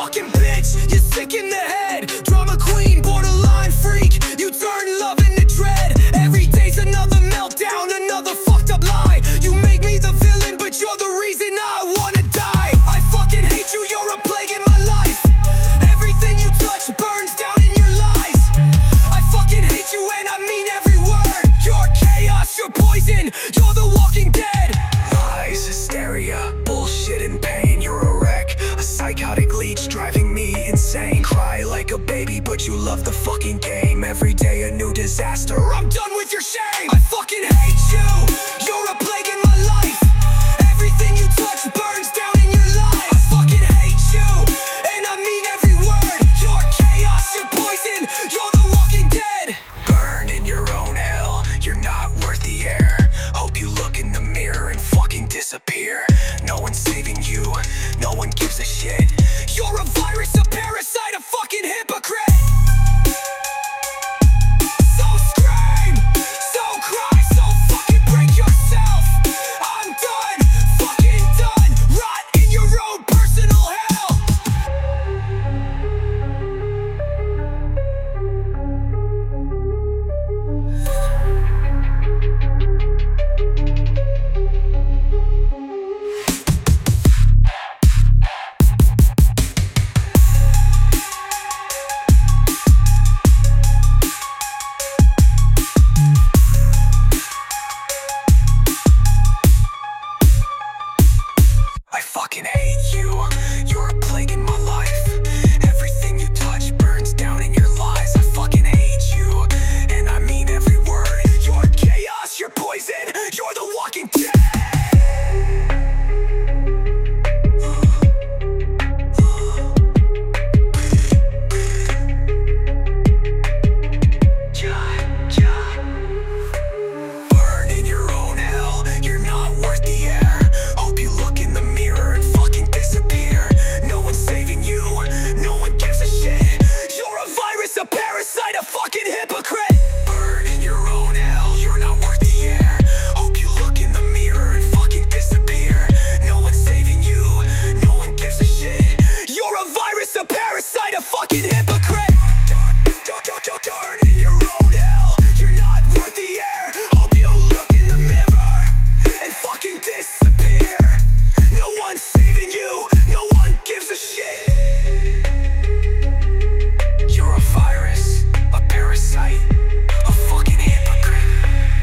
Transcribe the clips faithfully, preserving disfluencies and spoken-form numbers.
fucking bitch, you're sick in the head. Drama queen, borderline freak. You turn love into dread. Every day's another meltdown, another fucked up lie. You make me the villain, but you're the reason I wanna die. I fucking hate you, you're a plague in my life. Everything you touch burns down in your lies. I fucking hate you and I mean every word. You're chaos, you're poison, you're the walking dead. Lies, hysteria, bullshit and pain. You're a wreck, a psychotic leech driving me insane. Cry like a baby, but you love the fucking game. Every day a new disaster, I'm done with your shame. I fucking hate you, you're a plague in my life. Everything you touch burns down in your life. I fucking hate you, and I mean every word. You're chaos, you're poison, you're the walking dead. Burn in your own hell, you're not worth the air. Hope you look in the mirror and fucking disappear. No one's saving you, no one gives a shit. You're a virus, a parasite, a fucking hypocrite. So scream, so cry, so fucking break yourself. I'm done, fucking done. Rot in your own personal hell. I fucking hate you, you're a plague in my life. Everything you touch burns down in your lies. I fucking hate you, and I mean every word. You're chaos, you're poison, you're the walking dead. Burn in your own hell, you're not worth the air. Hope you look in the mirror and fucking disappear. No one's saving you, no one gives a shit. You're a virus, a parasite, a fucking hypocrite. Burn in your own hell, you're not worth the air. Hope you look in the mirror and fucking disappear. No one's saving you, no one gives a shit. You're a virus, a parasite, a fucking hypocrite. Burn in your own hell, you're not worth the air. Hope you look in the mirror and fucking disappear. No one's saving you, no one gives a shit. You're a virus, a parasite, a fucking hypocrite.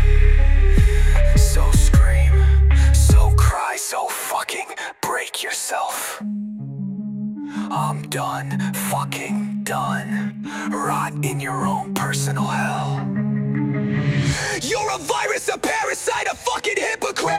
So scream, so cry, so fucking break yourself. I'm done, fucking done. Rot in your own personal hell. You're a virus, a parasite, a fucking hypocrite.